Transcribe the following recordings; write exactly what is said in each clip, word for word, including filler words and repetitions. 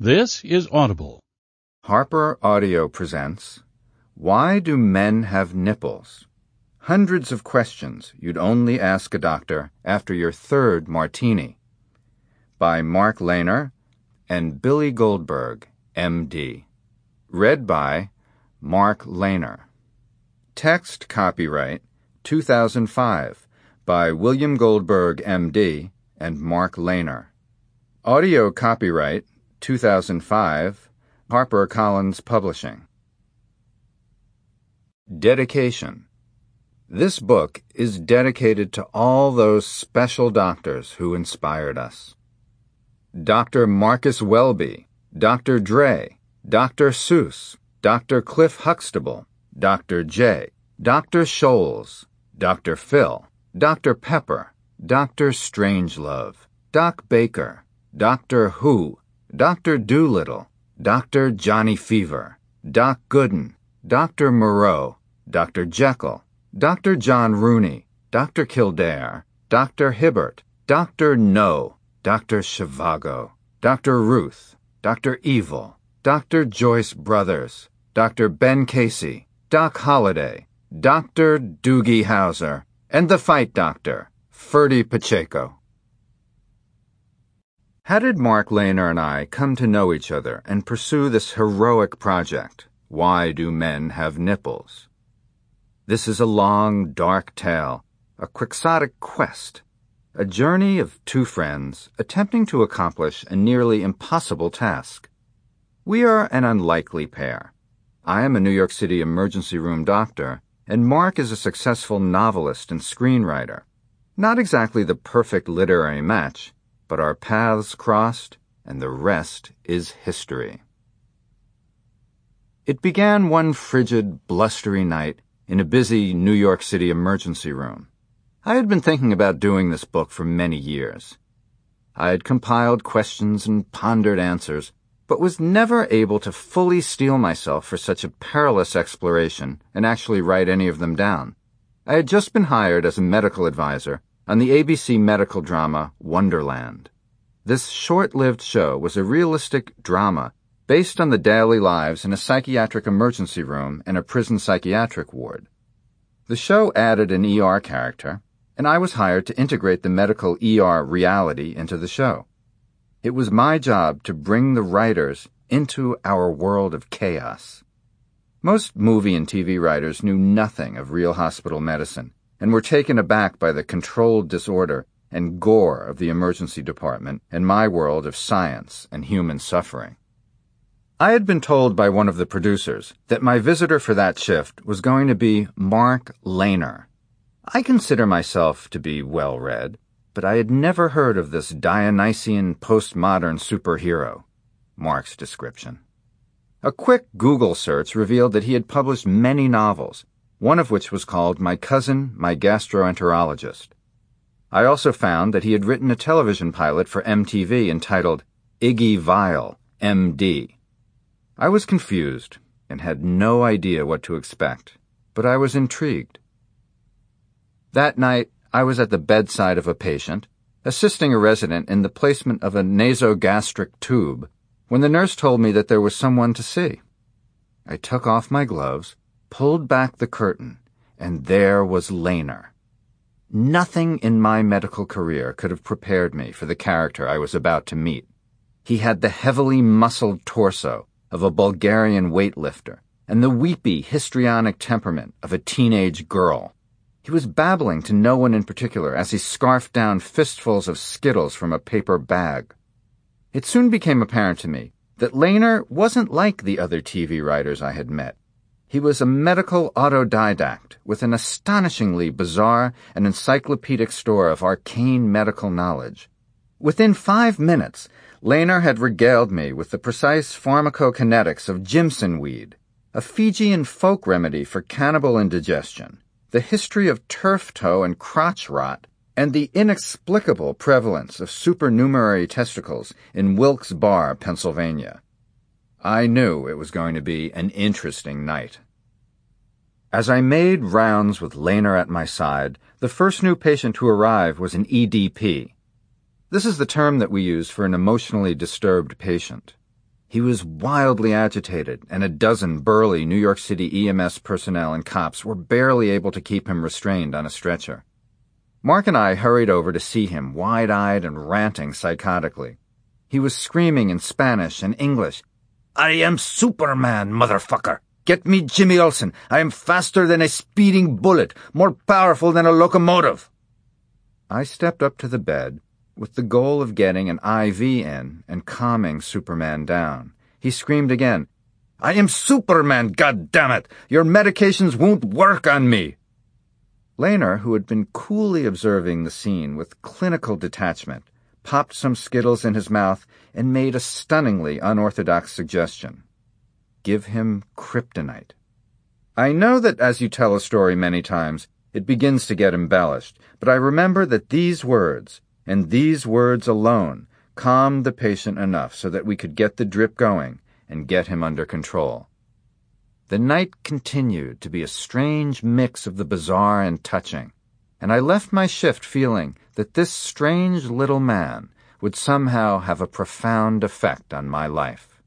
This is Audible. Harper Audio presents Why Do Men Have Nipples? Hundreds of questions you'd only ask a doctor after your third martini. By Mark Lehner and Billy Goldberg, M D. Read by Mark Lehner. Text copyright two thousand five by William Goldberg, M D and Mark Lehner. Audio copyright two thousand five, HarperCollins Publishing. Dedication. This book is dedicated to all those special doctors who inspired us. Doctor Marcus Welby, Doctor Dre, Doctor Seuss, Doctor Cliff Huxtable, Doctor J, Doctor Scholes, Doctor Phil, Doctor Pepper, Doctor Strangelove, Doc Baker, Doctor Who, Doctor Doolittle, Doctor Johnny Fever, Doc Gooden, Doctor Moreau, Doctor Jekyll, Doctor John Rooney, Doctor Kildare, Doctor Hibbert, Doctor No, Doctor Zhivago, Doctor Ruth, Doctor Evil, Doctor Joyce Brothers, Doctor Ben Casey, Doc Holliday, Doctor Doogie Howser, and the Fight Doctor, Ferdy Pacheco. How did Mark Lehner and I come to know each other and pursue this heroic project, Why Do Men Have Nipples? This is a long, dark tale, a quixotic quest, a journey of two friends attempting to accomplish a nearly impossible task. We are an unlikely pair. I am a New York City emergency room doctor, and Mark is a successful novelist and screenwriter. Not exactly the perfect literary match, but our paths crossed, and the rest is history. It began one frigid, blustery night in a busy New York City emergency room. I had been thinking about doing this book for many years. I had compiled questions and pondered answers, but was never able to fully steel myself for such a perilous exploration and actually write any of them down. I had just been hired as a medical advisor on the A B C medical drama Wonderland. This short-lived show was a realistic drama based on the daily lives in a psychiatric emergency room and a prison psychiatric ward. The show added an E R character, and I was hired to integrate the medical E R reality into the show. It was my job to bring the writers into our world of chaos. Most movie and T V writers knew nothing of real hospital medicine and were taken aback by the controlled disorder and gore of the emergency department and my world of science and human suffering. I had been told by one of the producers that my visitor for that shift was going to be Mark Lehner. I consider myself to be well-read, but I had never heard of this Dionysian postmodern superhero, Mark's description. A quick Google search revealed that he had published many novels, one of which was called My Cousin, My Gastroenterologist. I also found that he had written a television pilot for M T V entitled Iggy Vile, M D. I was confused and had no idea what to expect, but I was intrigued. That night, I was at the bedside of a patient, assisting a resident in the placement of a nasogastric tube, when the nurse told me that there was someone to see. I took off my gloves, pulled back the curtain, and there was Lehner. Nothing in my medical career could have prepared me for the character I was about to meet. He had the heavily muscled torso of a Bulgarian weightlifter and the weepy, histrionic temperament of a teenage girl. He was babbling to no one in particular as he scarfed down fistfuls of Skittles from a paper bag. It soon became apparent to me that Lehner wasn't like the other T V writers I had met. He was a medical autodidact with an astonishingly bizarre and encyclopedic store of arcane medical knowledge. Within five minutes, Lehner had regaled me with the precise pharmacokinetics of Jimson weed, a Fijian folk remedy for cannibal indigestion, the history of turf toe and crotch rot, and the inexplicable prevalence of supernumerary testicles in Wilkes Barre, Pennsylvania. I knew it was going to be an interesting night. As I made rounds with Lehner at my side, the first new patient to arrive was an E D P. This is the term that we use for an emotionally disturbed patient. He was wildly agitated, and a dozen burly New York City E M S personnel and cops were barely able to keep him restrained on a stretcher. Mark and I hurried over to see him, wide-eyed and ranting psychotically. He was screaming in Spanish and English. "I am Superman, motherfucker! Get me Jimmy Olsen! I am faster than a speeding bullet, more powerful than a locomotive!" I stepped up to the bed with the goal of getting an I V in and calming Superman down. He screamed again, "I am Superman, goddammit! Your medications won't work on me!" Lehner, who had been coolly observing the scene with clinical detachment, popped some Skittles in his mouth and made a stunningly unorthodox suggestion. Give him kryptonite. I know that as you tell a story many times, it begins to get embellished, but I remember that these words, and these words alone, calmed the patient enough so that we could get the drip going and get him under control. The night continued to be a strange mix of the bizarre and touching, and I left my shift feeling that this strange little man would somehow have a profound effect on my life.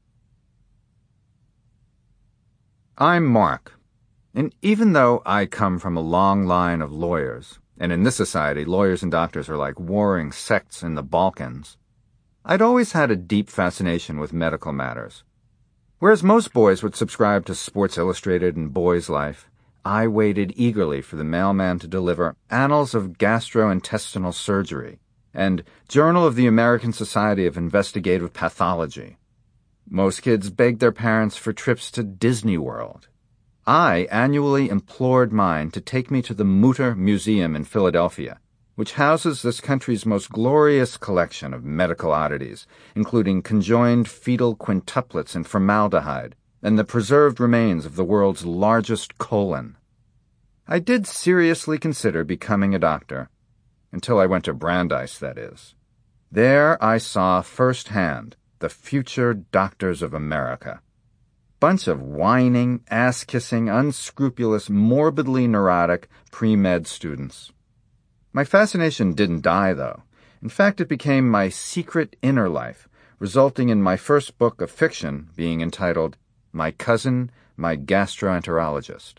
I'm Mark, and even though I come from a long line of lawyers, and in this society lawyers and doctors are like warring sects in the Balkans, I'd always had a deep fascination with medical matters. Whereas most boys would subscribe to Sports Illustrated and Boy's Life, I waited eagerly for the mailman to deliver Annals of Gastrointestinal Surgery and Journal of the American Society of Investigative Pathology. Most kids begged their parents for trips to Disney World. I annually implored mine to take me to the Mutter Museum in Philadelphia, which houses this country's most glorious collection of medical oddities, including conjoined fetal quintuplets in formaldehyde and the preserved remains of the world's largest colon. I did seriously consider becoming a doctor, until I went to Brandeis, that is. There I saw firsthand the future doctors of America. Bunch of whining, ass-kissing, unscrupulous, morbidly neurotic pre-med students. My fascination didn't die, though. In fact, it became my secret inner life, resulting in my first book of fiction being entitled My Cousin, My Gastroenterologist.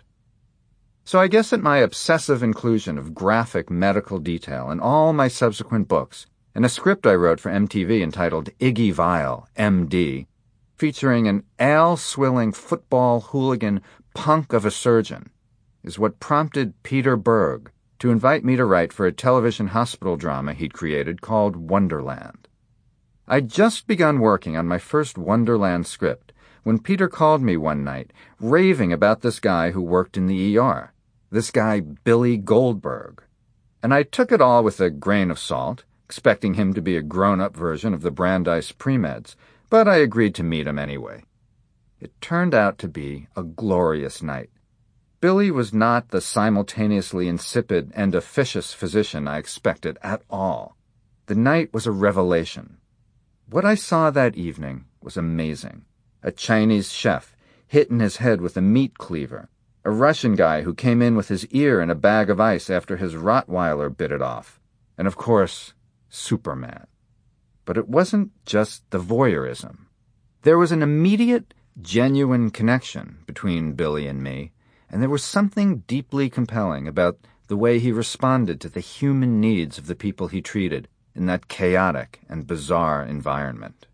So I guess that my obsessive inclusion of graphic medical detail in all my subsequent books, and a script I wrote for M T V entitled Iggy Vile, M D, featuring an ale-swilling football hooligan punk of a surgeon, is what prompted Peter Berg to invite me to write for a television hospital drama he'd created called Wonderland. I'd just begun working on my first Wonderland script when Peter called me one night, raving about this guy who worked in the E R, this guy Billy Goldberg. And I took it all with a grain of salt, expecting him to be a grown-up version of the Brandeis pre-meds, but I agreed to meet him anyway. It turned out to be a glorious night. Billy was not the simultaneously insipid and officious physician I expected at all. The night was a revelation. What I saw that evening was amazing. A Chinese chef hit in his head with a meat cleaver, a Russian guy who came in with his ear in a bag of ice after his Rottweiler bit it off, and of course, Superman. But it wasn't just the voyeurism. There was an immediate, genuine connection between Billy and me, and there was something deeply compelling about the way he responded to the human needs of the people he treated in that chaotic and bizarre environment.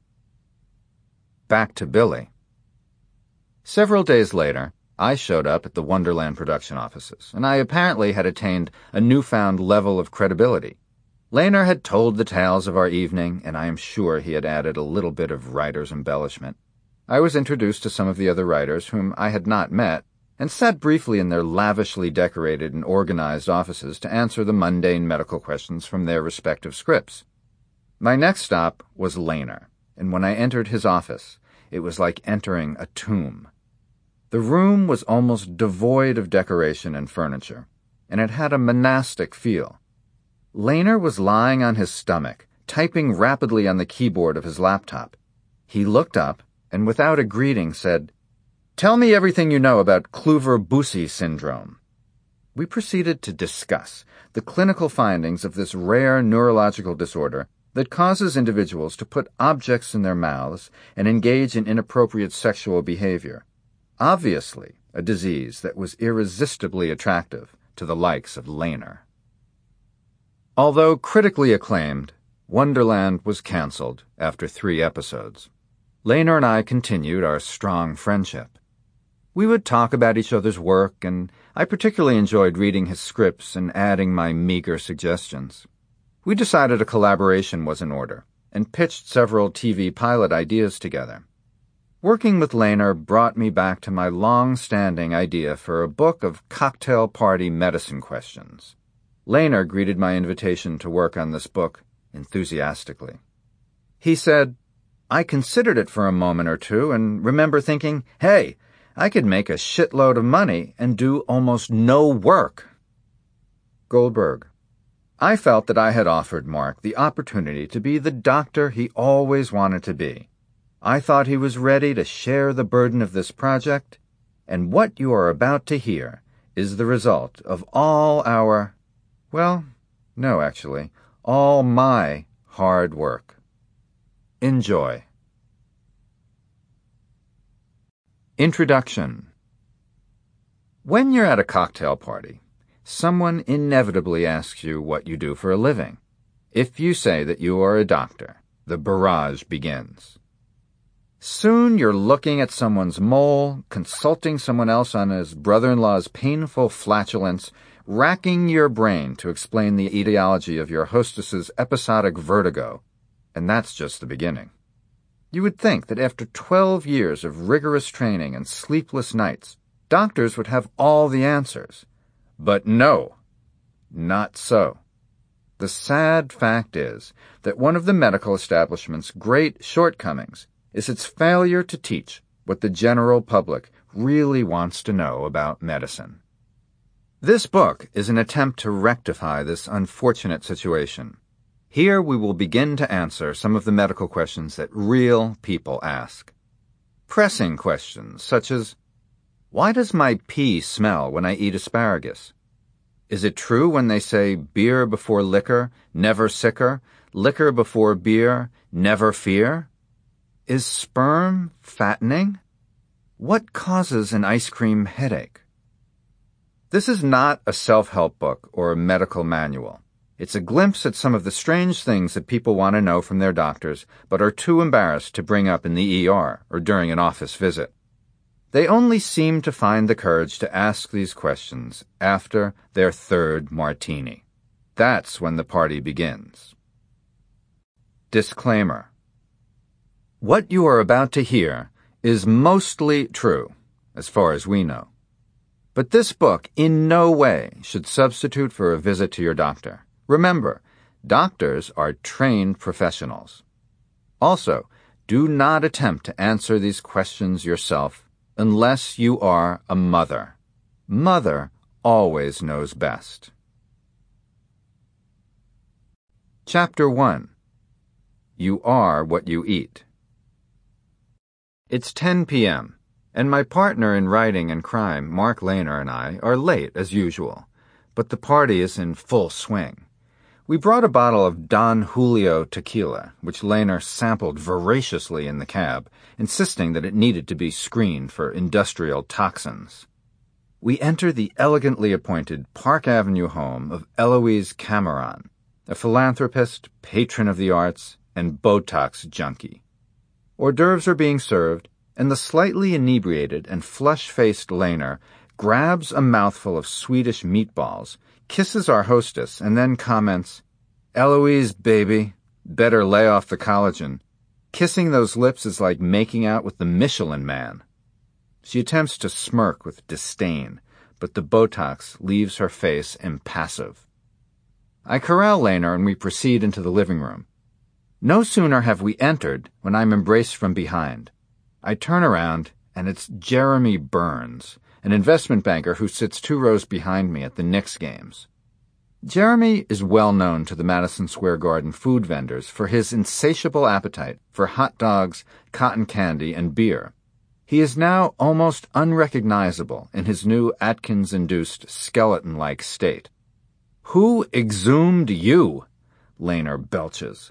Back to Billy. Several days later, I showed up at the Wonderland production offices, and I apparently had attained a newfound level of credibility. Lehner had told the tales of our evening, and I am sure he had added a little bit of writer's embellishment. I was introduced to some of the other writers whom I had not met, and sat briefly in their lavishly decorated and organized offices to answer the mundane medical questions from their respective scripts. My next stop was Lehner, and when I entered his office, it was like entering a tomb. The room was almost devoid of decoration and furniture, and it had a monastic feel. Lehner was lying on his stomach, typing rapidly on the keyboard of his laptop. He looked up, and without a greeting said, "Tell me everything you know about Kluver-Bucy syndrome." We proceeded to discuss the clinical findings of this rare neurological disorder that causes individuals to put objects in their mouths and engage in inappropriate sexual behavior. Obviously, a disease that was irresistibly attractive to the likes of Lehner. Although critically acclaimed, Wonderland was canceled after three episodes. Lehner and I continued our strong friendship. We would talk about each other's work, and I particularly enjoyed reading his scripts and adding my meager suggestions. We decided a collaboration was in order, and pitched several T V pilot ideas together. Working with Lehner brought me back to my long-standing idea for a book of cocktail party medicine questions. Lehner greeted my invitation to work on this book enthusiastically. He said, "I considered it for a moment or two and remember thinking, hey, I could make a shitload of money and do almost no work." Goldberg. I felt that I had offered Mark the opportunity to be the doctor he always wanted to be. I thought he was ready to share the burden of this project, and what you are about to hear is the result of all our, well, no, actually, all my hard work. Enjoy. Introduction. When you're at a cocktail party, someone inevitably asks you what you do for a living. If you say that you are a doctor, the barrage begins. Soon you're looking at someone's mole, consulting someone else on his brother-in-law's painful flatulence, racking your brain to explain the etiology of your hostess's episodic vertigo, and that's just the beginning. You would think that after twelve years of rigorous training and sleepless nights, doctors would have all the answers. But no, not so. The sad fact is that one of the medical establishment's great shortcomings is its failure to teach what the general public really wants to know about medicine. This book is an attempt to rectify this unfortunate situation. Here we will begin to answer some of the medical questions that real people ask. Pressing questions such as, why does my pee smell when I eat asparagus? Is it true when they say beer before liquor, never sicker, liquor before beer, never fear? Is sperm fattening? What causes an ice cream headache? This is not a self-help book or a medical manual. It's a glimpse at some of the strange things that people want to know from their doctors but are too embarrassed to bring up in the E R or during an office visit. They only seem to find the courage to ask these questions after their third martini. That's when the party begins. Disclaimer. What you are about to hear is mostly true, as far as we know. But this book in no way should substitute for a visit to your doctor. Remember, doctors are trained professionals. Also, do not attempt to answer these questions yourself unless you are a mother. Mother always knows best. Chapter one. You are what you eat. It's ten p.m., and my partner in writing and crime, Mark Lehner, and I are late as usual, but the party is in full swing. We brought a bottle of Don Julio tequila, which Lehner sampled voraciously in the cab, insisting that it needed to be screened for industrial toxins. We enter the elegantly appointed Park Avenue home of Eloise Cameron, a philanthropist, patron of the arts, and Botox junkie. Hors d'oeuvres are being served, and the slightly inebriated and flush-faced Lehner grabs a mouthful of Swedish meatballs, kisses our hostess, and then comments, "Eloise, baby, better lay off the collagen. Kissing those lips is like making out with the Michelin Man." She attempts to smirk with disdain, but the Botox leaves her face impassive. I corral Lehner and we proceed into the living room. No sooner have we entered when I'm embraced from behind. I turn around, and it's Jeremy Burns, an investment banker who sits two rows behind me at the Knicks games. Jeremy is well known to the Madison Square Garden food vendors for his insatiable appetite for hot dogs, cotton candy, and beer. He is now almost unrecognizable in his new Atkins-induced skeleton-like state. "Who exhumed you?" Lehner belches.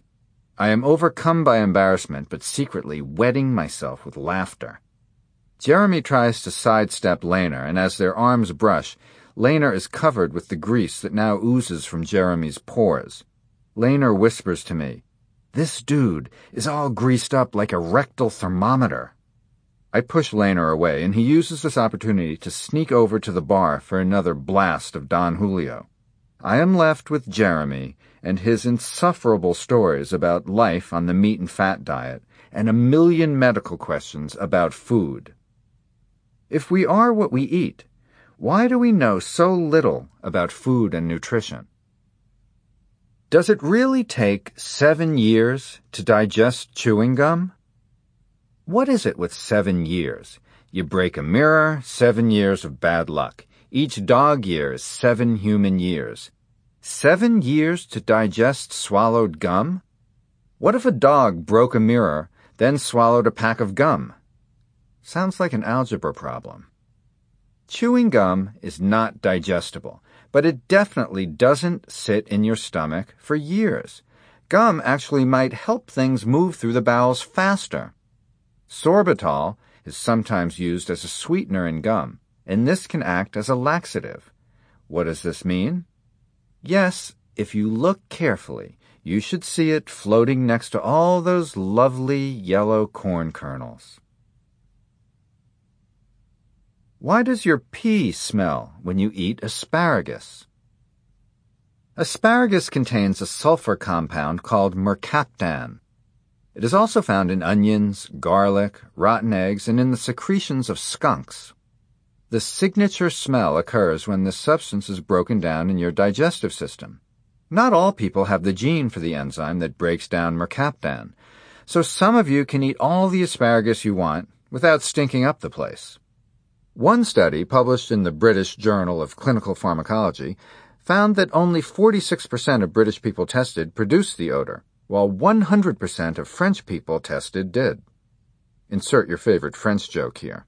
I am overcome by embarrassment, but secretly wetting myself with laughter. Jeremy tries to sidestep Laner, and as their arms brush, Laner is covered with the grease that now oozes from Jeremy's pores. Laner whispers to me, "This dude is all greased up like a rectal thermometer." I push Laner away, and he uses this opportunity to sneak over to the bar for another blast of Don Julio. I am left with Jeremy and his insufferable stories about life on the meat and fat diet, and a million medical questions about food. If we are what we eat, why do we know so little about food and nutrition? Does it really take seven years to digest chewing gum? What is it with seven years? You break a mirror, seven years of bad luck. Each dog year is seven human years. Seven years to digest swallowed gum? What if a dog broke a mirror, then swallowed a pack of gum? Sounds like an algebra problem. Chewing gum is not digestible, but it definitely doesn't sit in your stomach for years. Gum actually might help things move through the bowels faster. Sorbitol is sometimes used as a sweetener in gum, and this can act as a laxative. What does this mean? Yes, if you look carefully, you should see it floating next to all those lovely yellow corn kernels. Why does your pee smell when you eat asparagus? Asparagus contains a sulfur compound called mercaptan. It is also found in onions, garlic, rotten eggs, and in the secretions of skunks. The signature smell occurs when this substance is broken down in your digestive system. Not all people have the gene for the enzyme that breaks down mercaptan, so some of you can eat all the asparagus you want without stinking up the place. One study, published in the British Journal of Clinical Pharmacology, found that only forty-six percent of British people tested produced the odor, while one hundred percent of French people tested did. Insert your favorite French joke here.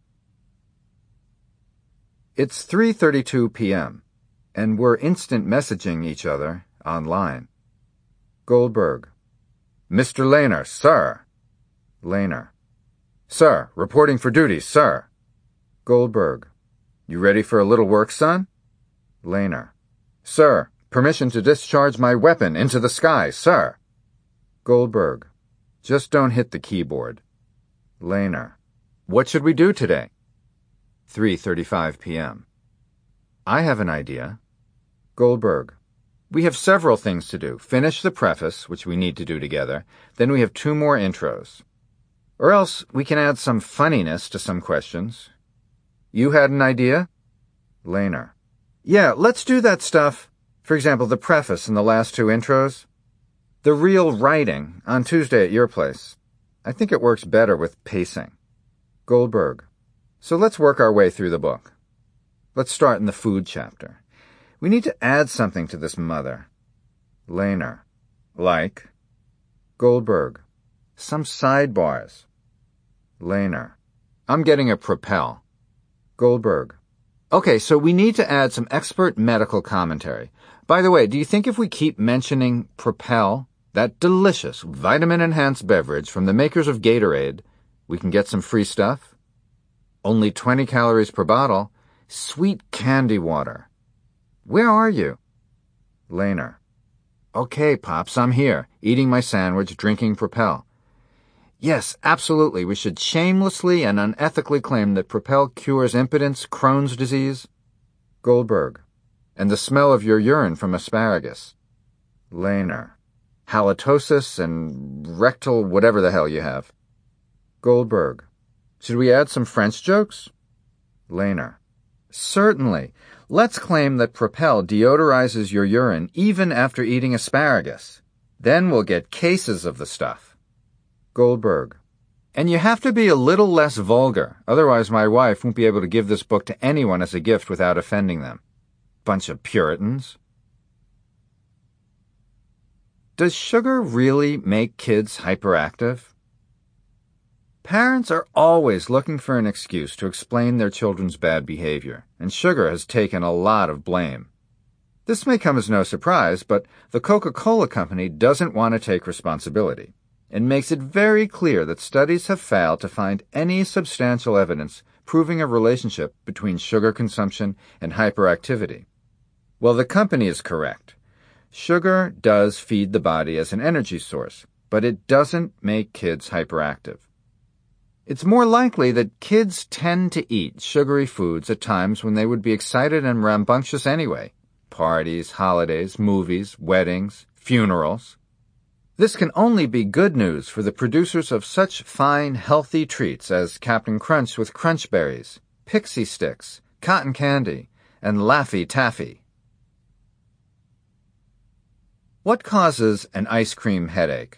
It's three thirty-two p.m., and we're instant messaging each other online. Goldberg. Mister Laner, sir. Laner. Sir, reporting for duty, sir. Goldberg. You ready for a little work, son? Laner. Sir, permission to discharge my weapon into the sky, sir. Goldberg. Just don't hit the keyboard. Laner. What should we do today? three thirty-five p.m. I have an idea. Goldberg. We have several things to do. Finish the preface, which we need to do together. Then we have two more intros. Or else we can add some funniness to some questions. You had an idea? Laner. Yeah, let's do that stuff. For example, the preface and the last two intros. The real writing on Tuesday at your place. I think it works better with pacing. Goldberg. So let's work our way through the book. Let's start in the food chapter. We need to add something to this mother. Laner. Like? Goldberg. Some sidebars. Laner. I'm getting a Propel. Goldberg. Okay, so we need to add some expert medical commentary. By the way, do you think if we keep mentioning Propel, that delicious vitamin-enhanced beverage from the makers of Gatorade, we can get some free stuff? Only twenty calories per bottle. Sweet candy water. Where are you? Laner. Okay, Pops, I'm here, eating my sandwich, drinking Propel. Yes, absolutely, we should shamelessly and unethically claim that Propel cures impotence, Crohn's disease. Goldberg. And the smell of your urine from asparagus. Laner. Halitosis and rectal whatever the hell you have. Goldberg. Should we add some French jokes? Laner. Certainly. Let's claim that Propel deodorizes your urine even after eating asparagus. Then we'll get cases of the stuff. Goldberg. And you have to be a little less vulgar, otherwise my wife won't be able to give this book to anyone as a gift without offending them. Bunch of Puritans. Does sugar really make kids hyperactive? Parents are always looking for an excuse to explain their children's bad behavior, and sugar has taken a lot of blame. This may come as no surprise, but the Coca-Cola Company doesn't want to take responsibility. and makes it very clear that studies have failed to find any substantial evidence proving a relationship between sugar consumption and hyperactivity. Well, the company is correct. Sugar does feed the body as an energy source, but it doesn't make kids hyperactive. It's more likely that kids tend to eat sugary foods at times when they would be excited and rambunctious anyway. Parties, holidays, movies, weddings, funerals. This can only be good news for the producers of such fine, healthy treats as Captain Crunch with Crunch Berries, Pixie Sticks, Cotton Candy, and Laffy Taffy. What causes an ice cream headache?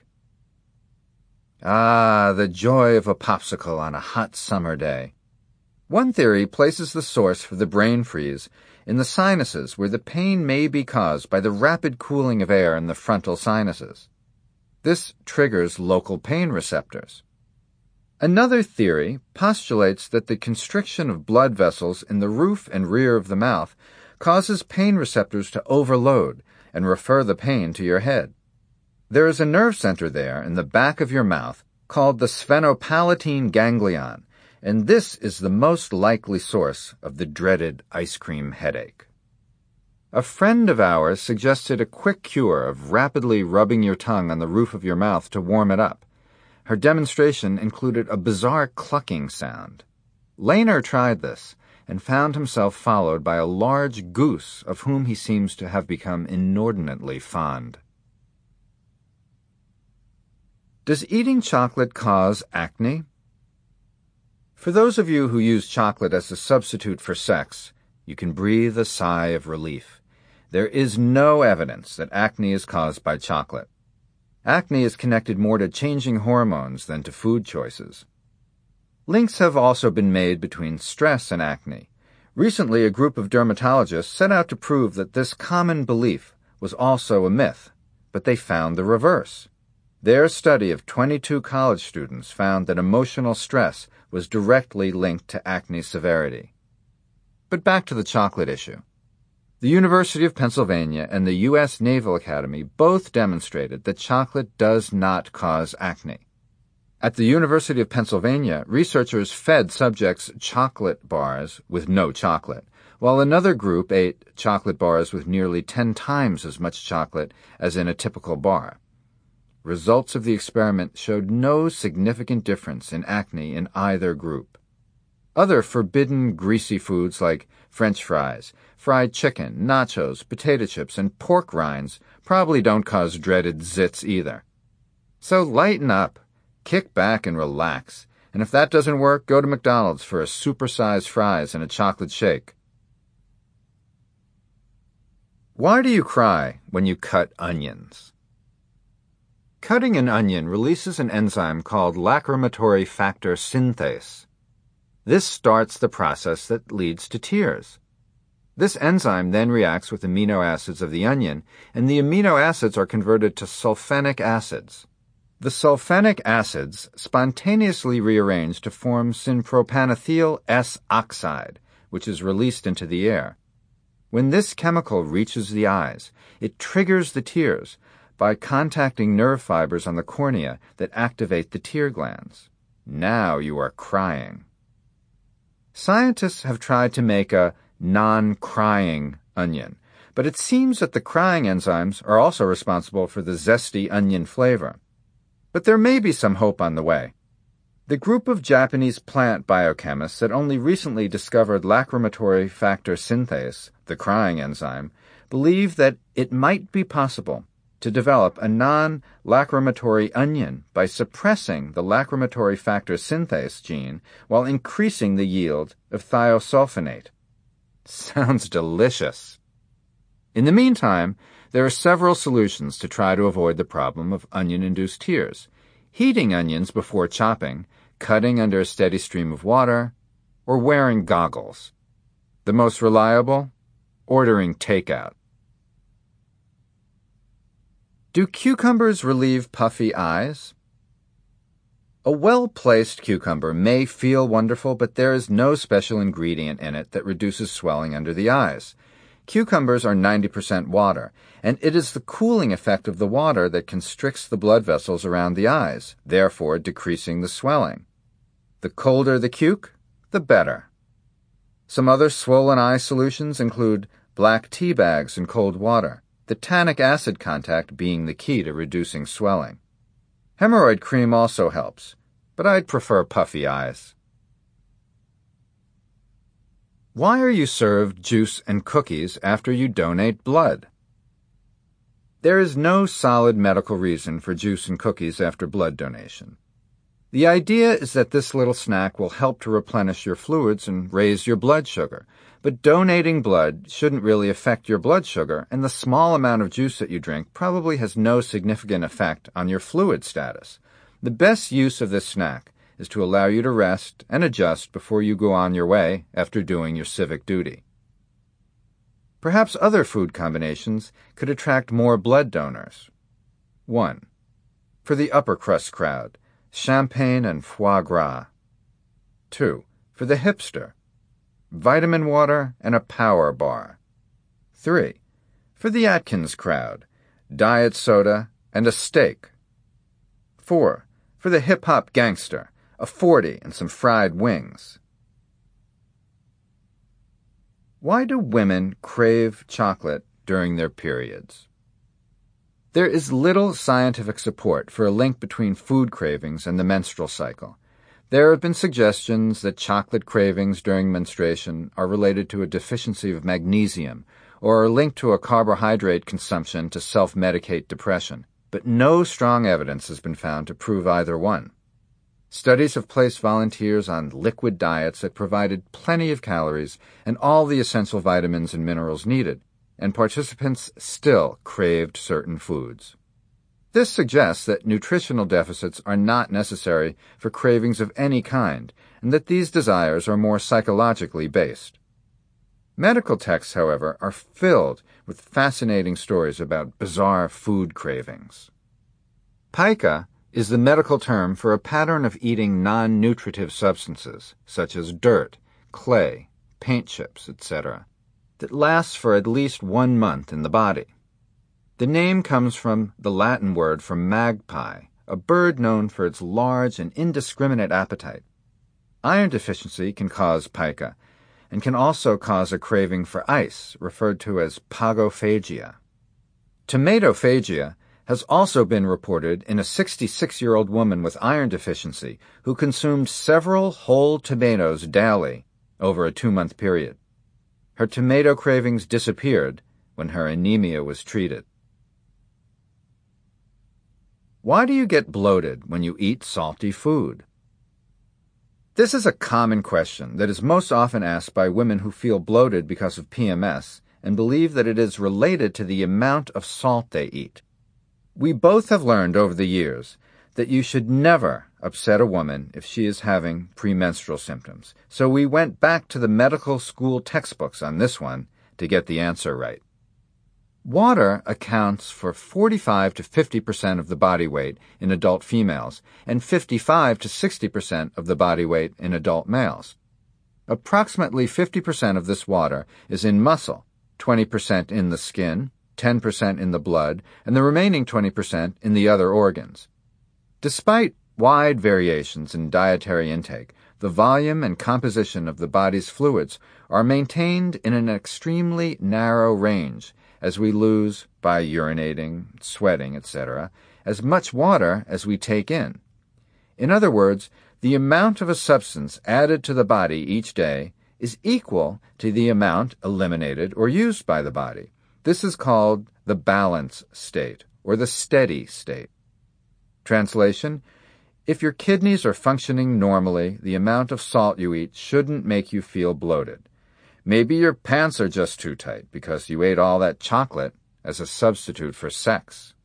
Ah, the joy of a popsicle on a hot summer day. One theory places the source for the brain freeze in the sinuses, where the pain may be caused by the rapid cooling of air in the frontal sinuses. This triggers local pain receptors. Another theory postulates that the constriction of blood vessels in the roof and rear of the mouth causes pain receptors to overload and refer the pain to your head. There is a nerve center there in the back of your mouth called the sphenopalatine ganglion, and this is the most likely source of the dreaded ice cream headache. A friend of ours suggested a quick cure of rapidly rubbing your tongue on the roof of your mouth to warm it up. Her demonstration included a bizarre clucking sound. Lehner tried this and found himself followed by a large goose of whom he seems to have become inordinately fond. Does eating chocolate cause acne? For those of you who use chocolate as a substitute for sex, you can breathe a sigh of relief. There is no evidence that acne is caused by chocolate. Acne is connected more to changing hormones than to food choices. Links have also been made between stress and acne. Recently, a group of dermatologists set out to prove that this common belief was also a myth, but they found the reverse. Their study of twenty-two college students found that emotional stress was directly linked to acne severity. But back to the chocolate issue. The University of Pennsylvania and the U S Naval Academy both demonstrated that chocolate does not cause acne. At the University of Pennsylvania, researchers fed subjects chocolate bars with no chocolate, while another group ate chocolate bars with nearly ten times as much chocolate as in a typical bar. Results of the experiment showed no significant difference in acne in either group. Other forbidden greasy foods like French fries, fried chicken, nachos, potato chips, and pork rinds probably don't cause dreaded zits either. So lighten up, kick back and relax, and if that doesn't work, go to McDonald's for a supersized fries and a chocolate shake. Why do you cry when you cut onions? Cutting an onion releases an enzyme called lacrimatory factor synthase. This starts the process that leads to tears. This enzyme then reacts with amino acids of the onion, and the amino acids are converted to sulfenic acids. The sulfenic acids spontaneously rearrange to form synpropanethyl S-oxide, which is released into the air. When this chemical reaches the eyes, it triggers the tears by contacting nerve fibers on the cornea that activate the tear glands. Now you are crying. Scientists have tried to make a non-crying onion, but it seems that the crying enzymes are also responsible for the zesty onion flavor. But there may be some hope on the way. The group of Japanese plant biochemists that only recently discovered lacrimatory factor synthase, the crying enzyme, believe that it might be possible to develop a non-lacrimatory onion by suppressing the lacrimatory factor synthase gene while increasing the yield of thiosulfonate. Sounds delicious. In the meantime, there are several solutions to try to avoid the problem of onion-induced tears: heating onions before chopping, cutting under a steady stream of water, or wearing goggles. The most reliable? Ordering takeout. Do cucumbers relieve puffy eyes? A well-placed cucumber may feel wonderful, but there is no special ingredient in it that reduces swelling under the eyes. Cucumbers are ninety percent water, and it is the cooling effect of the water that constricts the blood vessels around the eyes, therefore decreasing the swelling. The colder the cuke, the better. Some other swollen eye solutions include black tea bags in cold water, the tannic acid contact being the key to reducing swelling. Hemorrhoid cream also helps, but I'd prefer puffy eyes. Why are you served juice and cookies after you donate blood? There is no solid medical reason for juice and cookies after blood donation. The idea is that this little snack will help to replenish your fluids and raise your blood sugar, but donating blood shouldn't really affect your blood sugar, and the small amount of juice that you drink probably has no significant effect on your fluid status. The best use of this snack is to allow you to rest and adjust before you go on your way after doing your civic duty. Perhaps other food combinations could attract more blood donors. one. For the upper crust crowd, champagne and foie gras. two. For the hipster, vitamin water and a power bar. three. For the Atkins crowd, diet soda and a steak. four. For the hip-hop gangster, a forty and some fried wings. Why do women crave chocolate during their periods? There is little scientific support for a link between food cravings and the menstrual cycle. There have been suggestions that chocolate cravings during menstruation are related to a deficiency of magnesium or are linked to a carbohydrate consumption to self-medicate depression, but no strong evidence has been found to prove either one. Studies have placed volunteers on liquid diets that provided plenty of calories and all the essential vitamins and minerals needed, and participants still craved certain foods. This suggests that nutritional deficits are not necessary for cravings of any kind, and that these desires are more psychologically based. Medical texts, however, are filled with fascinating stories about bizarre food cravings. Pica is the medical term for a pattern of eating non-nutritive substances, such as dirt, clay, paint chips, et cetera, that lasts for at least one month in the body. The name comes from the Latin word for magpie, a bird known for its large and indiscriminate appetite. Iron deficiency can cause pica, and can also cause a craving for ice, referred to as pagophagia. Tomatophagia has also been reported in a sixty-six-year-old woman with iron deficiency who consumed several whole tomatoes daily over a two-month period. Her tomato cravings disappeared when her anemia was treated. Why do you get bloated when you eat salty food? This is a common question that is most often asked by women who feel bloated because of P M S and believe that it is related to the amount of salt they eat. We both have learned over the years that you should never upset a woman if she is having premenstrual symptoms, so we went back to the medical school textbooks on this one to get the answer right. Water accounts for forty-five to fifty percent of the body weight in adult females and fifty-five to sixty percent of the body weight in adult males. Approximately fifty percent of this water is in muscle, twenty percent in the skin, ten percent in the blood, and the remaining twenty percent in the other organs. Despite wide variations in dietary intake, the volume and composition of the body's fluids are maintained in an extremely narrow range as we lose, by urinating, sweating, et cetera, as much water as we take in. In other words, the amount of a substance added to the body each day is equal to the amount eliminated or used by the body. This is called the balance state, or the steady state. Translation: if your kidneys are functioning normally, the amount of salt you eat shouldn't make you feel bloated. Maybe your pants are just too tight because you ate all that chocolate as a substitute for sex.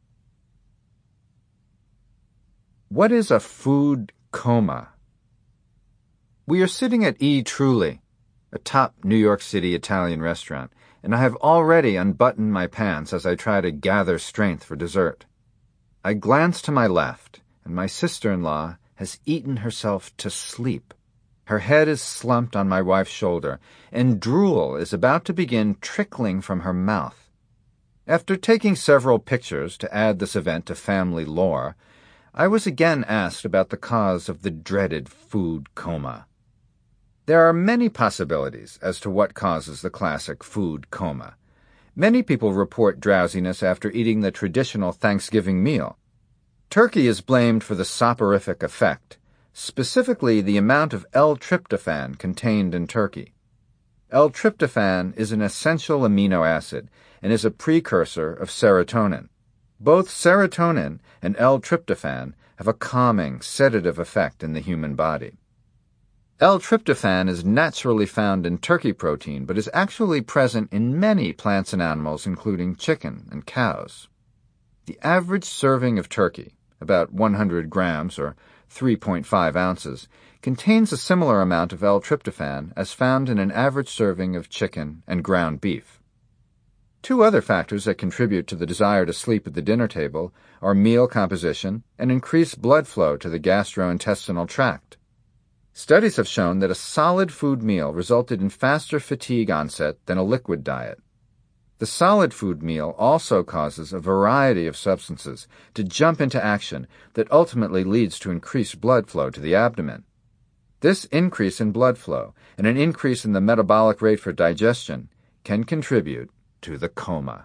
What is a food coma? We are sitting at E. Truly, a top New York City Italian restaurant, and I have already unbuttoned my pants as I try to gather strength for dessert. I glance to my left, and my sister-in-law has eaten herself to sleep. Her head is slumped on my wife's shoulder, and drool is about to begin trickling from her mouth. After taking several pictures to add this event to family lore, I was again asked about the cause of the dreaded food coma. There are many possibilities as to what causes the classic food coma. Many people report drowsiness after eating the traditional Thanksgiving meal. Turkey is blamed for the soporific effect, specifically the amount of L-tryptophan contained in turkey. L-tryptophan is an essential amino acid and is a precursor of serotonin. Both serotonin and L-tryptophan have a calming, sedative effect in the human body. L-tryptophan is naturally found in turkey protein, but is actually present in many plants and animals, including chicken and cows. The average serving of turkey, about one hundred grams or three point five ounces, contains a similar amount of L-tryptophan as found in an average serving of chicken and ground beef. Two other factors that contribute to the desire to sleep at the dinner table are meal composition and increased blood flow to the gastrointestinal tract. Studies have shown that a solid food meal resulted in faster fatigue onset than a liquid diet. The solid food meal also causes a variety of substances to jump into action that ultimately leads to increased blood flow to the abdomen. This increase in blood flow and an increase in the metabolic rate for digestion can contribute to the coma.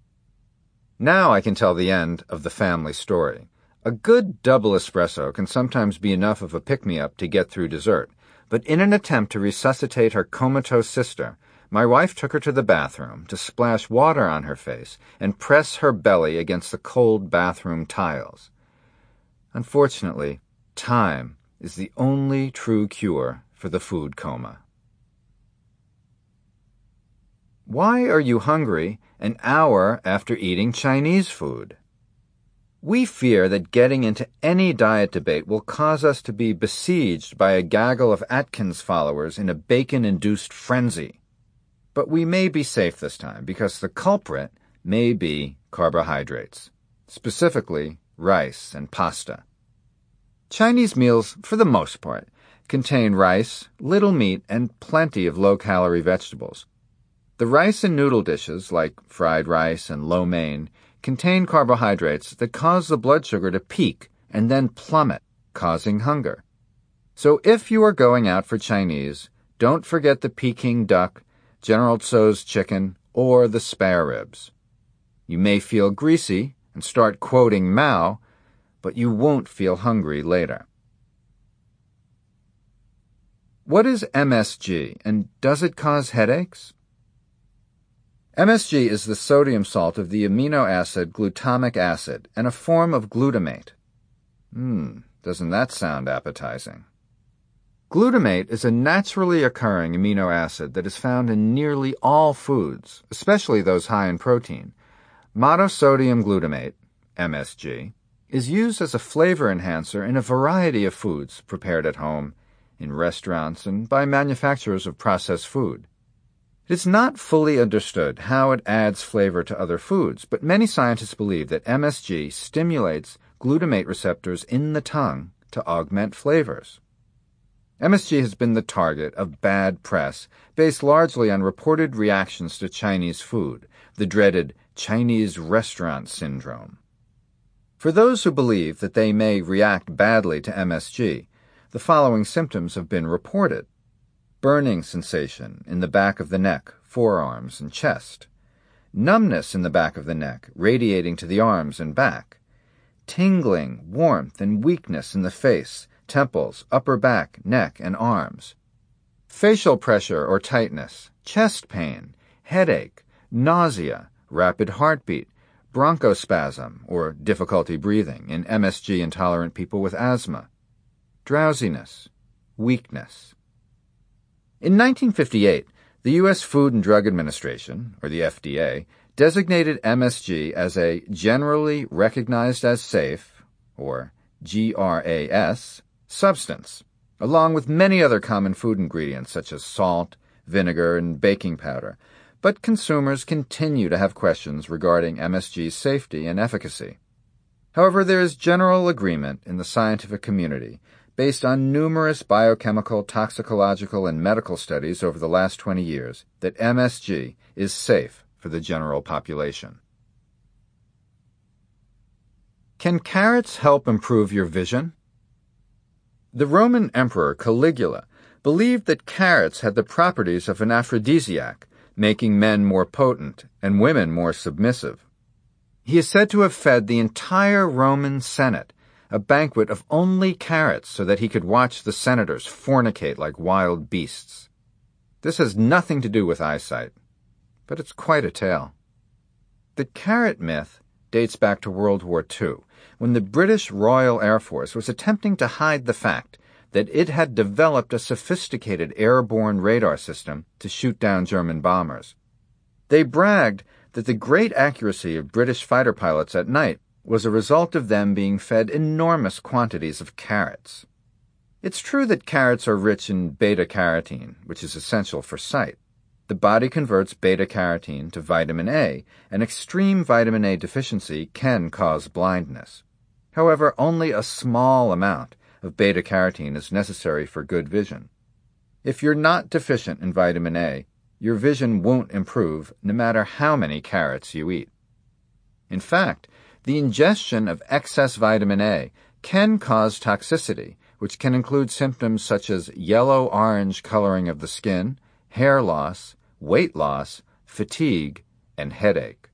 Now I can tell the end of the family story. A good double espresso can sometimes be enough of a pick-me-up to get through dessert, but in an attempt to resuscitate her comatose sister, my wife took her to the bathroom to splash water on her face and press her belly against the cold bathroom tiles. Unfortunately, time is the only true cure for the food coma. Why are you hungry an hour after eating Chinese food? We fear that getting into any diet debate will cause us to be besieged by a gaggle of Atkins followers in a bacon-induced frenzy. But we may be safe this time because the culprit may be carbohydrates, specifically rice and pasta. Chinese meals, for the most part, contain rice, little meat, and plenty of low-calorie vegetables. The rice and noodle dishes, like fried rice and lo mein, contain carbohydrates that cause the blood sugar to peak and then plummet, causing hunger. So if you are going out for Chinese, don't forget the Peking duck, General Tso's chicken, or the spare ribs. You may feel greasy and start quoting Mao, but you won't feel hungry later. What is M S G, and does it cause headaches? M S G is the sodium salt of the amino acid glutamic acid and a form of glutamate. Hmm, doesn't that sound appetizing? Glutamate is a naturally occurring amino acid that is found in nearly all foods, especially those high in protein. Monosodium glutamate, M S G, is used as a flavor enhancer in a variety of foods prepared at home, in restaurants, and by manufacturers of processed food. It is not fully understood how it adds flavor to other foods, but many scientists believe that M S G stimulates glutamate receptors in the tongue to augment flavors. M S G has been the target of bad press based largely on reported reactions to Chinese food, the dreaded Chinese restaurant syndrome. For those who believe that they may react badly to M S G, the following symptoms have been reported. Burning sensation in the back of the neck, forearms, and chest. Numbness in the back of the neck, radiating to the arms and back. Tingling, warmth, and weakness in the face, temples, upper back, neck, and arms. Facial pressure or tightness, chest pain, headache, nausea, rapid heartbeat, bronchospasm, or difficulty breathing in M S G-intolerant people with asthma. Drowsiness, weakness. In nineteen fifty-eight, the U S Food and Drug Administration, or the F D A, designated M S G as a generally recognized as safe, or G R A S, substance, along with many other common food ingredients such as salt, vinegar, and baking powder, but consumers continue to have questions regarding M S G's safety and efficacy. However, there is general agreement in the scientific community based on numerous biochemical, toxicological, and medical studies over the last twenty years, that M S G is safe for the general population. Can carrots help improve your vision? The Roman Emperor Caligula believed that carrots had the properties of an aphrodisiac, making men more potent and women more submissive. He is said to have fed the entire Roman Senate a banquet of only carrots so that he could watch the senators fornicate like wild beasts. This has nothing to do with eyesight, but it's quite a tale. The carrot myth dates back to World War Two, when the British Royal Air Force was attempting to hide the fact that it had developed a sophisticated airborne radar system to shoot down German bombers. They bragged that the great accuracy of British fighter pilots at night was a result of them being fed enormous quantities of carrots. It's true that carrots are rich in beta-carotene, which is essential for sight. The body converts beta-carotene to vitamin A, and extreme vitamin A deficiency can cause blindness. However, only a small amount of beta-carotene is necessary for good vision. If you're not deficient in vitamin A, your vision won't improve no matter how many carrots you eat. In fact, the ingestion of excess vitamin A can cause toxicity, which can include symptoms such as yellow-orange coloring of the skin, hair loss, weight loss, fatigue, and headache.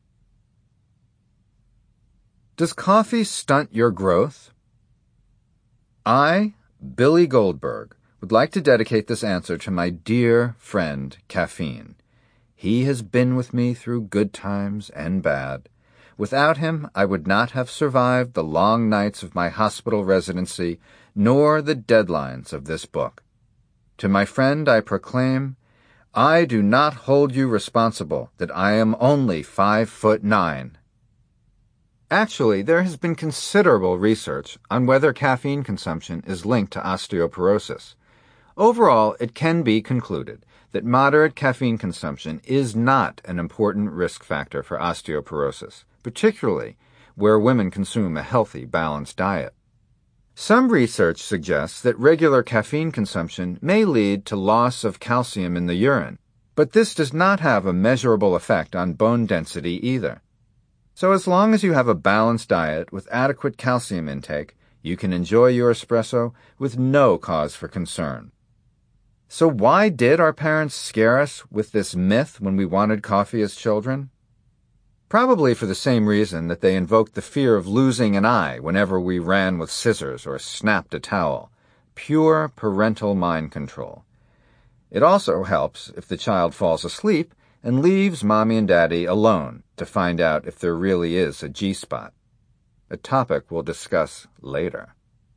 Does coffee stunt your growth? I, Billy Goldberg, would like to dedicate this answer to my dear friend, caffeine. He has been with me through good times and bad. Without him, I would not have survived the long nights of my hospital residency, nor the deadlines of this book. To my friend I proclaim, I do not hold you responsible that I am only five foot nine. Actually, there has been considerable research on whether caffeine consumption is linked to osteoporosis. Overall, it can be concluded that moderate caffeine consumption is not an important risk factor for osteoporosis, particularly where women consume a healthy, balanced diet. Some research suggests that regular caffeine consumption may lead to loss of calcium in the urine, but this does not have a measurable effect on bone density either. So as long as you have a balanced diet with adequate calcium intake, you can enjoy your espresso with no cause for concern. So why did our parents scare us with this myth when we wanted coffee as children? Probably for the same reason that they invoked the fear of losing an eye whenever we ran with scissors or snapped a towel. Pure parental mind control. It also helps if the child falls asleep and leaves Mommy and Daddy alone to find out if there really is a G-spot, a topic we'll discuss later.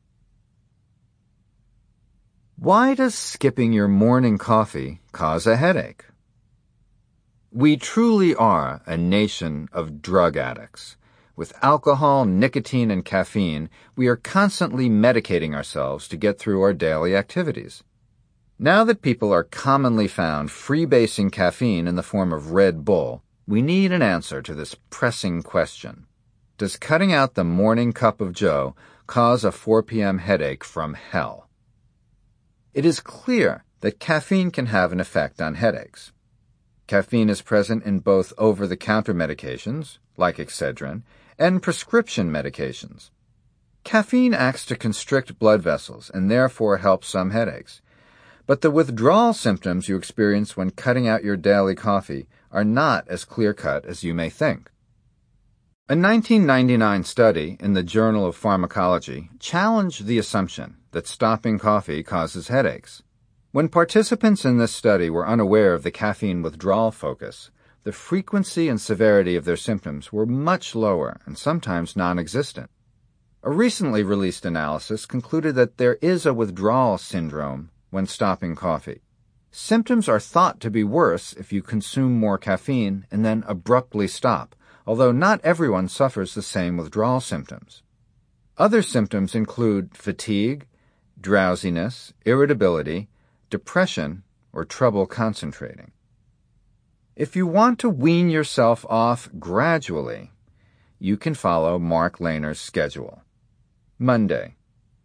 Why does skipping your morning coffee cause a headache? We truly are a nation of drug addicts. With alcohol, nicotine, and caffeine, we are constantly medicating ourselves to get through our daily activities. Now that people are commonly found freebasing caffeine in the form of Red Bull, we need an answer to this pressing question. Does cutting out the morning cup of joe cause a four p.m. headache from hell? It is clear that caffeine can have an effect on headaches. Caffeine is present in both over-the-counter medications, like Excedrin, and prescription medications. Caffeine acts to constrict blood vessels and therefore helps some headaches. But the withdrawal symptoms you experience when cutting out your daily coffee are not as clear-cut as you may think. A nineteen ninety-nine study in the Journal of Pharmacology challenged the assumption that stopping coffee causes headaches. When participants in this study were unaware of the caffeine withdrawal focus, the frequency and severity of their symptoms were much lower and sometimes non-existent. A recently released analysis concluded that there is a withdrawal syndrome when stopping coffee. Symptoms are thought to be worse if you consume more caffeine and then abruptly stop, although not everyone suffers the same withdrawal symptoms. Other symptoms include fatigue, drowsiness, irritability, depression, or trouble concentrating. If you want to wean yourself off gradually, you can follow Mark Lehner's schedule. Monday,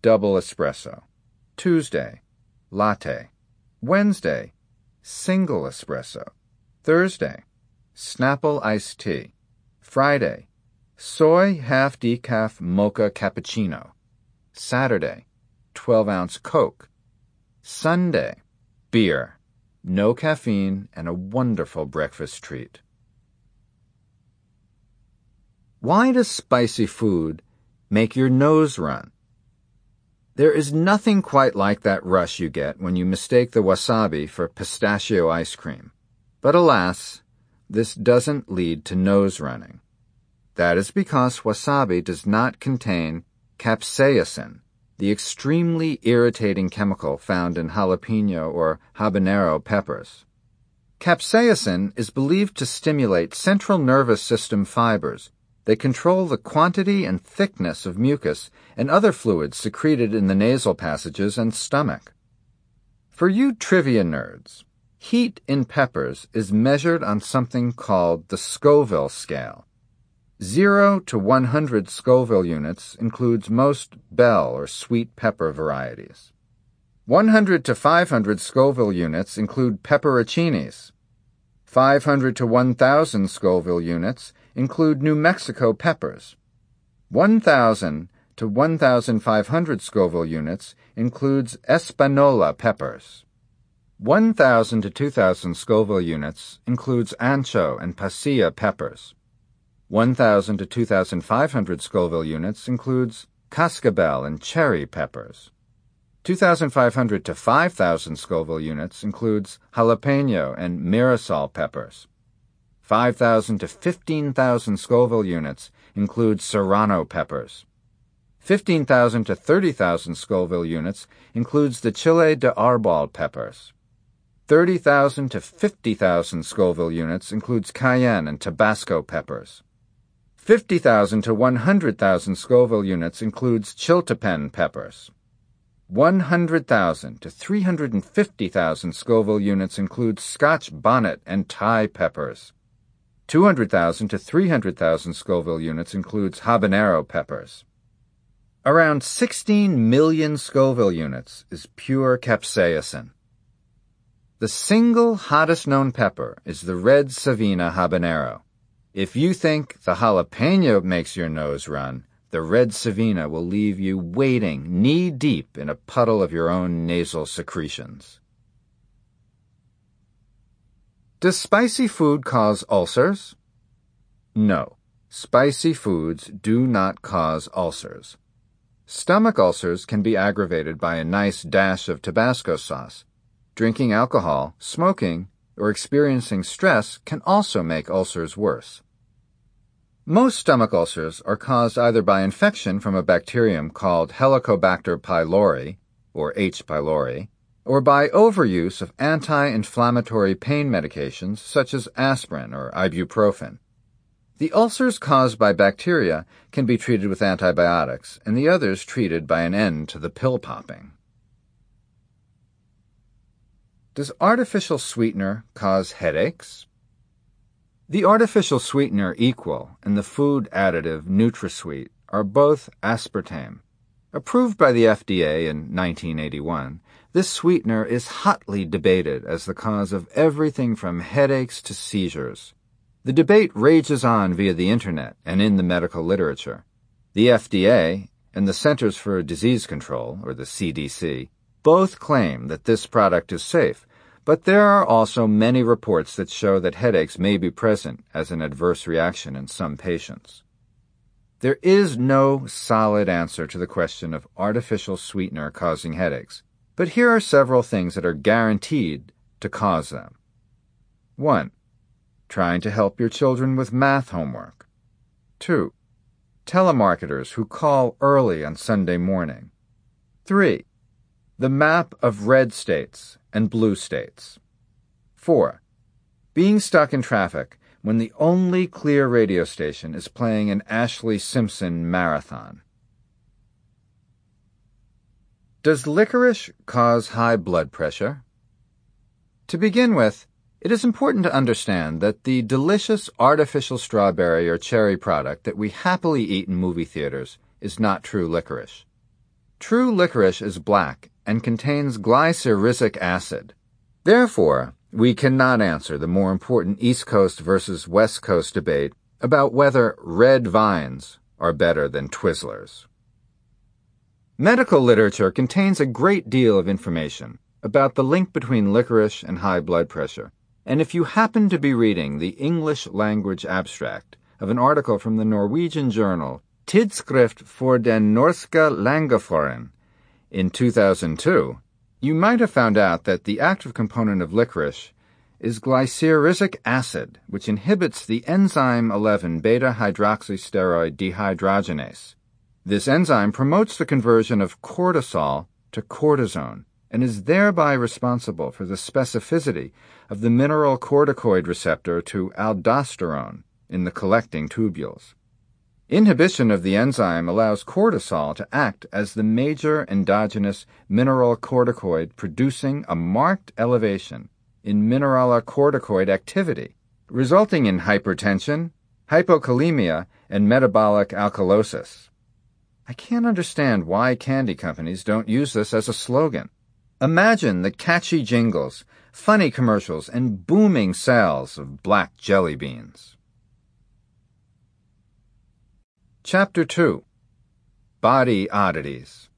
double espresso. Tuesday, latte. Wednesday, single espresso. Thursday, Snapple iced tea. Friday, soy half decaf mocha cappuccino. Saturday, twelve ounce Coke. Sunday, beer, no caffeine, and a wonderful breakfast treat. Why does spicy food make your nose run? There is nothing quite like that rush you get when you mistake the wasabi for pistachio ice cream. But alas, this doesn't lead to nose running. That is because wasabi does not contain capsaicin, the extremely irritating chemical found in jalapeno or habanero peppers. Capsaicin is believed to stimulate central nervous system fibers. They control the quantity and thickness of mucus and other fluids secreted in the nasal passages and stomach. For you trivia nerds, heat in peppers is measured on something called the Scoville scale. Zero to one hundred Scoville units includes most bell or sweet pepper varieties. one hundred to five hundred Scoville units include pepperoncinis. five hundred to one thousand Scoville units include New Mexico peppers. one thousand to one thousand five hundred Scoville units includes Espanola peppers. one thousand to two thousand Scoville units includes ancho and pasilla peppers. one thousand to two thousand five hundred Scoville units includes cascabel and cherry peppers. two thousand five hundred to five thousand Scoville units includes jalapeno and mirasol peppers. five thousand to fifteen thousand Scoville units includes serrano peppers. fifteen thousand to thirty thousand Scoville units includes the chile de arbol peppers. thirty thousand to fifty thousand Scoville units includes cayenne and Tabasco peppers. fifty thousand to one hundred thousand Scoville units includes chiltepin peppers. one hundred thousand to three hundred fifty thousand Scoville units includes Scotch bonnet and Thai peppers. two hundred thousand to three hundred thousand Scoville units includes habanero peppers. Around sixteen million Scoville units is pure capsaicin. The single hottest known pepper is the red Savina habanero. If you think the jalapeno makes your nose run, the red Savina will leave you wading knee-deep in a puddle of your own nasal secretions. Does spicy food cause ulcers? No, spicy foods do not cause ulcers. Stomach ulcers can be aggravated by a nice dash of Tabasco sauce. Drinking alcohol, smoking, or experiencing stress can also make ulcers worse. Most stomach ulcers are caused either by infection from a bacterium called Helicobacter pylori, or H. pylori, or by overuse of anti-inflammatory pain medications such as aspirin or ibuprofen. The ulcers caused by bacteria can be treated with antibiotics, and the others treated by an end to the pill popping. Does artificial sweetener cause headaches? The artificial sweetener Equal and the food additive NutraSweet are both aspartame. Approved by the F D A in nineteen eighty-one, this sweetener is hotly debated as the cause of everything from headaches to seizures. The debate rages on via the Internet and in the medical literature. The F D A and the Centers for Disease Control, or the C D C, both claim that this product is safe, but there are also many reports that show that headaches may be present as an adverse reaction in some patients. There is no solid answer to the question of artificial sweetener causing headaches, but here are several things that are guaranteed to cause them. one. Trying to help your children with math homework. two. Telemarketers who call early on Sunday morning. three. The map of red states and blue states. four. Being stuck in traffic when the only clear radio station is playing an Ashlee Simpson marathon. Does licorice cause high blood pressure? To begin with, it is important to understand that the delicious artificial strawberry or cherry product that we happily eat in movie theaters is not true licorice. True licorice is black and contains glycyrrhizic acid. Therefore, we cannot answer the more important East Coast versus West Coast debate about whether red vines are better than Twizzlers. Medical literature contains a great deal of information about the link between licorice and high blood pressure, and if you happen to be reading the English language abstract of an article from the Norwegian journal Tidsskrift for den norske Langeforen in two thousand two, you might have found out that the active component of licorice is glycyrrhizic acid, which inhibits the enzyme eleven beta-hydroxysteroid dehydrogenase. This enzyme promotes the conversion of cortisol to cortisone and is thereby responsible for the specificity of the mineralocorticoid receptor to aldosterone in the collecting tubules. Inhibition of the enzyme allows cortisol to act as the major endogenous mineralocorticoid, producing a marked elevation in mineralocorticoid activity, resulting in hypertension, hypokalemia, and metabolic alkalosis. I can't understand why candy companies don't use this as a slogan. Imagine the catchy jingles, funny commercials, and booming sales of black jelly beans. Chapter two. Body Oddities.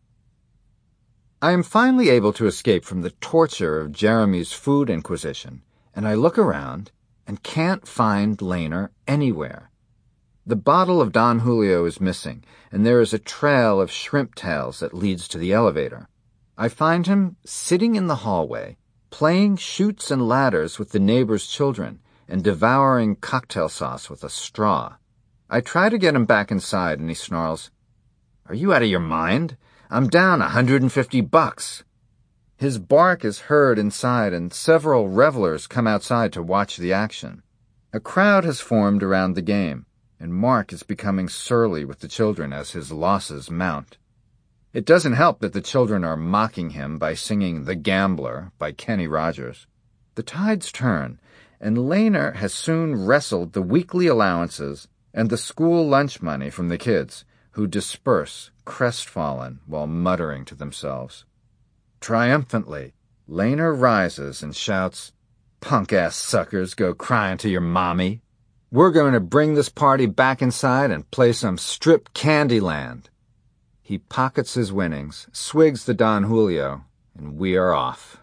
I am finally able to escape from the torture of Jeremy's food inquisition, and I look around and can't find Laner anywhere. The bottle of Don Julio is missing, and there is a trail of shrimp tails that leads to the elevator. I find him sitting in the hallway, playing chutes and ladders with the neighbors' children, and devouring cocktail sauce with a straw. I try to get him back inside, and he snarls, "Are you out of your mind? I'm down a hundred and fifty bucks." His bark is heard inside, and several revelers come outside to watch the action. A crowd has formed around the game, and Mark is becoming surly with the children as his losses mount. It doesn't help that the children are mocking him by singing The Gambler by Kenny Rogers. The tides turn, and Laner has soon wrestled the weekly allowances and the school lunch money from the kids, who disperse, crestfallen, while muttering to themselves. Triumphantly, Laner rises and shouts, "Punk-ass suckers, go crying to your mommy. We're going to bring this party back inside and play some stripped Candyland." He pockets his winnings, swigs the Don Julio, and we are off.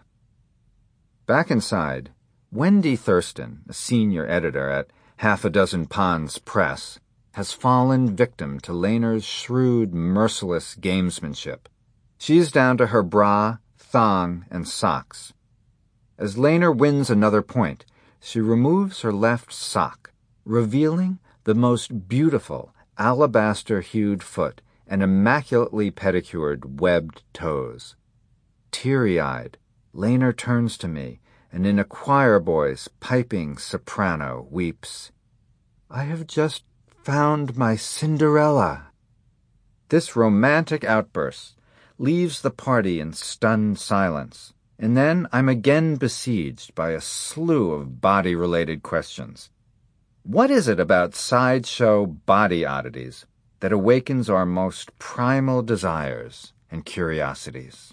Back inside, Wendy Thurston, a senior editor at Half a Dozen Ponds Press, has fallen victim to Laner's shrewd, merciless gamesmanship. She is down to her bra, thong, and socks. As Laner wins another point, she removes her left sock, revealing the most beautiful alabaster-hued foot and immaculately pedicured webbed toes. Teary-eyed, Laner turns to me, and in a choir boy's piping soprano weeps, "I have just found my Cinderella." This romantic outburst leaves the party in stunned silence, and then I'm again besieged by a slew of body-related questions. What is it about sideshow body oddities that awakens our most primal desires and curiosities?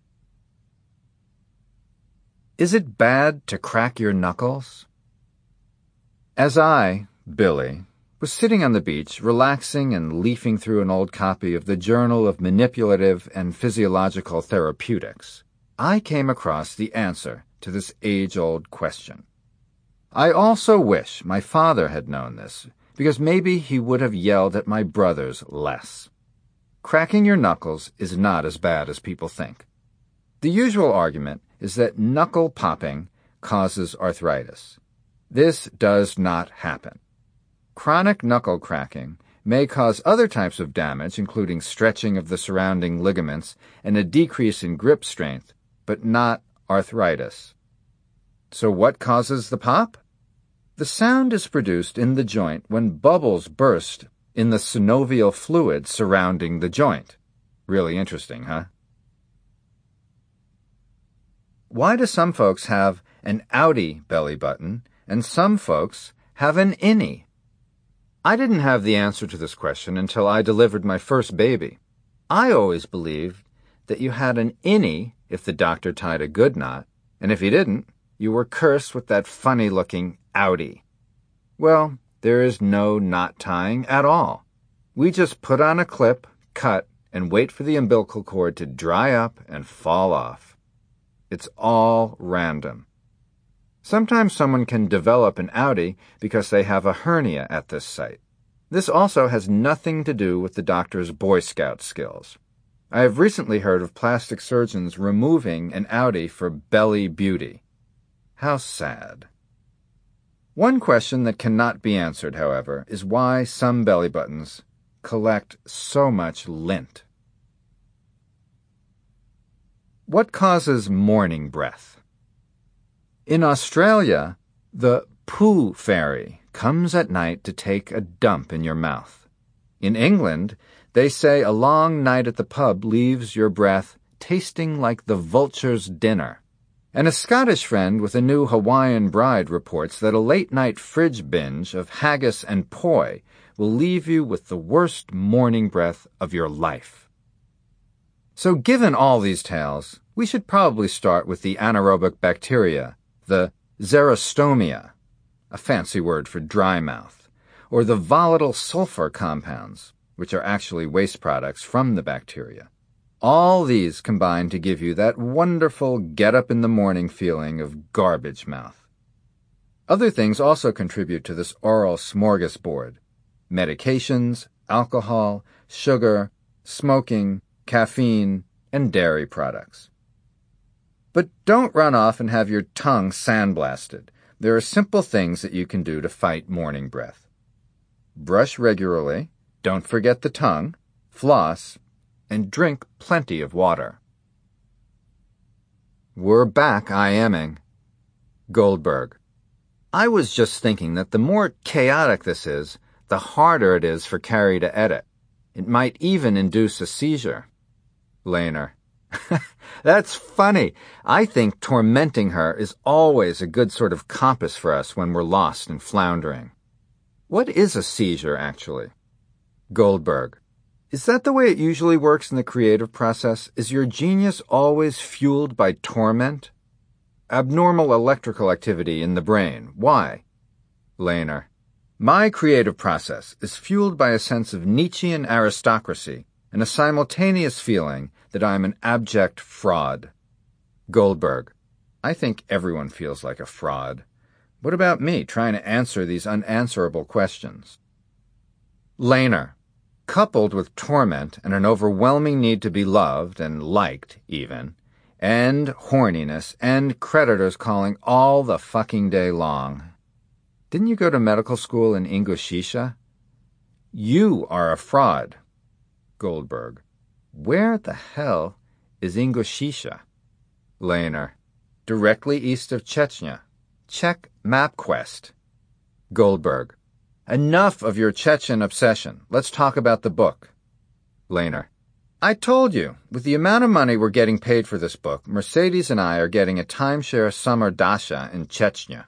Is it bad to crack your knuckles? As I, Billy, was sitting on the beach, relaxing and leafing through an old copy of the Journal of Manipulative and Physiological Therapeutics, I came across the answer to this age-old question. I also wish my father had known this, because maybe he would have yelled at my brothers less. Cracking your knuckles is not as bad as people think. The usual argument is that knuckle popping causes arthritis. This does not happen. Chronic knuckle cracking may cause other types of damage, including stretching of the surrounding ligaments and a decrease in grip strength, but not arthritis. So what causes the pop? The sound is produced in the joint when bubbles burst in the synovial fluid surrounding the joint. Really interesting, huh? Why do some folks have an outie belly button and some folks have an innie? I didn't have the answer to this question until I delivered my first baby. I always believed that you had an innie if the doctor tied a good knot, and if he didn't, you were cursed with that funny-looking outie. Well, there is no knot tying at all. We just put on a clip, cut, and wait for the umbilical cord to dry up and fall off. It's all random. Sometimes someone can develop an outie because they have a hernia at this site. This also has nothing to do with the doctor's Boy Scout skills. I have recently heard of plastic surgeons removing an outie for belly beauty. How sad. One question that cannot be answered, however, is why some belly buttons collect so much lint. What causes morning breath? In Australia, the poo fairy comes at night to take a dump in your mouth. In England, they say a long night at the pub leaves your breath tasting like the vulture's dinner. And a Scottish friend with a new Hawaiian bride reports that a late-night fridge binge of haggis and poi will leave you with the worst morning breath of your life. So given all these tales, we should probably start with the anaerobic bacteria, the xerostomia, a fancy word for dry mouth, or the volatile sulfur compounds, which are actually waste products from the bacteria. All these combine to give you that wonderful get-up-in-the-morning feeling of garbage mouth. Other things also contribute to this oral smorgasbord: medications, alcohol, sugar, smoking, caffeine, and dairy products. But don't run off and have your tongue sandblasted. There are simple things that you can do to fight morning breath. Brush regularly, don't forget the tongue, floss, and drink plenty of water. We're back IMing. Goldberg. I was just thinking that the more chaotic this is, the harder it is for Carrie to edit. It might even induce a seizure. Lehner. That's funny. I think tormenting her is always a good sort of compass for us when we're lost and floundering. What is a seizure, actually? Goldberg. Is that the way it usually works in the creative process? Is your genius always fueled by torment? Abnormal electrical activity in the brain. Why? Lehner. My creative process is fueled by a sense of Nietzschean aristocracy and a simultaneous feeling that I am an abject fraud. Goldberg. I think everyone feels like a fraud. What about me trying to answer these unanswerable questions? Lehner. Coupled with torment and an overwhelming need to be loved and liked, even, and horniness and creditors calling all the fucking day long. Didn't you go to medical school in Ingushisha? You are a fraud. Goldberg. Where the hell is Ingushisha? Lehner. Directly east of Chechnya. Check MapQuest. Goldberg. Enough of your Chechen obsession. Let's talk about the book. Lehner. I told you, with the amount of money we're getting paid for this book, Mercedes and I are getting a timeshare summer dacha in Chechnya.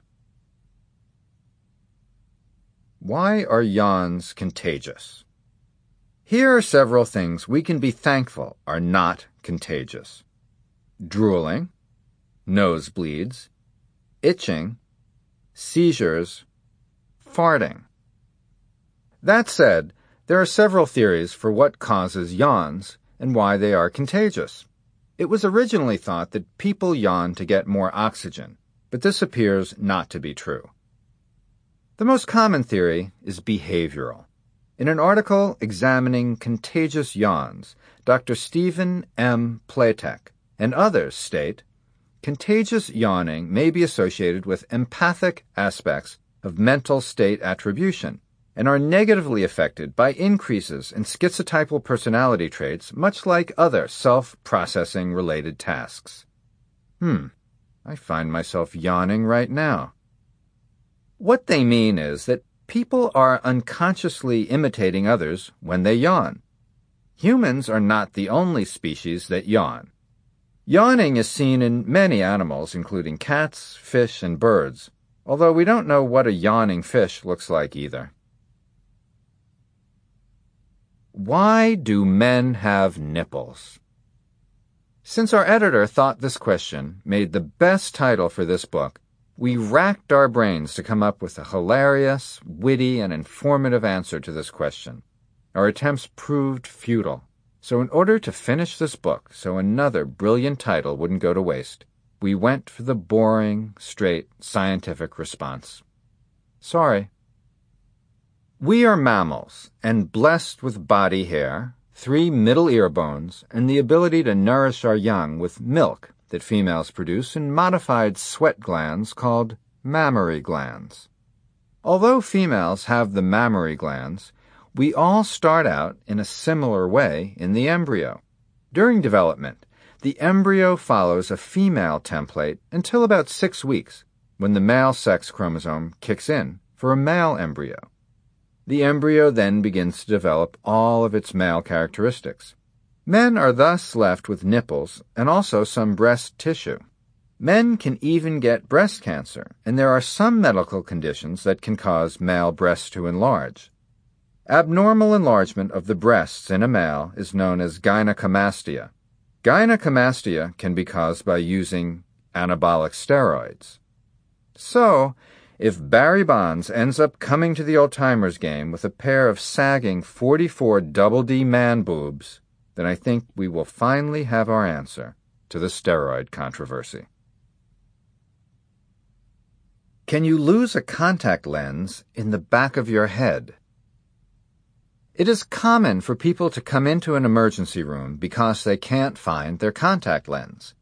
Why are yawns contagious? Here are several things we can be thankful are not contagious. Drooling, nosebleeds, itching, seizures, farting. That said, there are several theories for what causes yawns and why they are contagious. It was originally thought that people yawn to get more oxygen, but this appears not to be true. The most common theory is behavioral. In an article examining contagious yawns, Doctor Stephen M. Platek and others state, contagious yawning may be associated with empathic aspects of mental state attribution, and are negatively affected by increases in schizotypal personality traits, much like other self-processing related tasks. Hmm, I find myself yawning right now. What they mean is that people are unconsciously imitating others when they yawn. Humans are not the only species that yawn. Yawning is seen in many animals, including cats, fish, and birds, although we don't know what a yawning fish looks like either. Why do men have nipples? Since our editor thought this question made the best title for this book, we racked our brains to come up with a hilarious, witty, and informative answer to this question. Our attempts proved futile. So in order to finish this book so another brilliant title wouldn't go to waste, we went for the boring, straight, scientific response. Sorry. We are mammals, and blessed with body hair, three middle ear bones, and the ability to nourish our young with milk that females produce in modified sweat glands called mammary glands. Although females have the mammary glands, we all start out in a similar way in the embryo. During development, the embryo follows a female template until about six weeks, when the male sex chromosome kicks in for a male embryo. The embryo then begins to develop all of its male characteristics. Men are thus left with nipples and also some breast tissue. Men can even get breast cancer, and there are some medical conditions that can cause male breasts to enlarge. Abnormal enlargement of the breasts in a male is known as gynecomastia. Gynecomastia can be caused by using anabolic steroids. So, if Barry Bonds ends up coming to the old-timers game with a pair of sagging forty-four double D man boobs, then I think we will finally have our answer to the steroid controversy. Can you lose a contact lens in the back of your head? It is common for people to come into an emergency room because they can't find their contact lens.